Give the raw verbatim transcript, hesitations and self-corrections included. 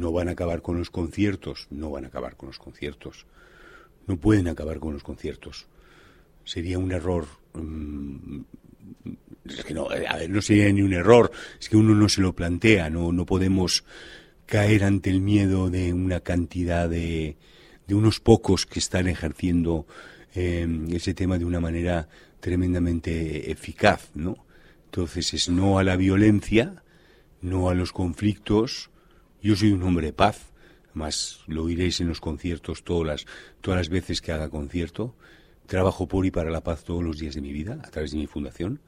no van a acabar con los conciertos, no van a acabar con los conciertos, no pueden acabar con los conciertos. Sería un error, mmm, es que no, a ver, no sería ni un error, es que uno no se lo plantea, no, no podemos caer ante el miedo de una cantidad de, de unos pocos que están ejerciendo eh, ese tema de una manera tremendamente eficaz, ¿no? Entonces es no a la violencia, no a los conflictos. Yo soy un hombre de paz, además lo oiréis en los conciertos todas las, todas las veces que haga concierto. Trabajo por y para la paz todos los días de mi vida, a través de mi fundación.